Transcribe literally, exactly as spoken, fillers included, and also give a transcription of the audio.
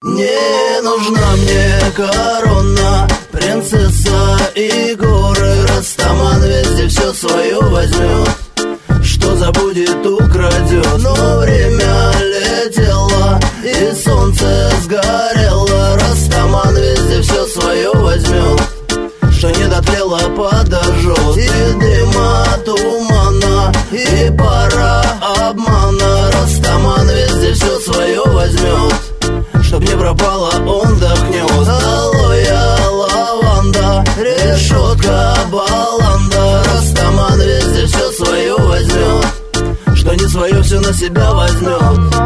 Не нужна мне корона, принцесса и горы. Растаман везде все свое возьмет, что забудет, украдет. Но время летело и солнце сгорело. Растаман везде все свое возьмет, что не дотлело, подожжет. И дыма, тумана, и пара обмана. Растаман везде все свое возьмет, чтоб не пропало, он дохнет. Алоэ, лаванда, решетка, баланда. Растаман везде все свое возьмет, что не свое все на себя возьмет.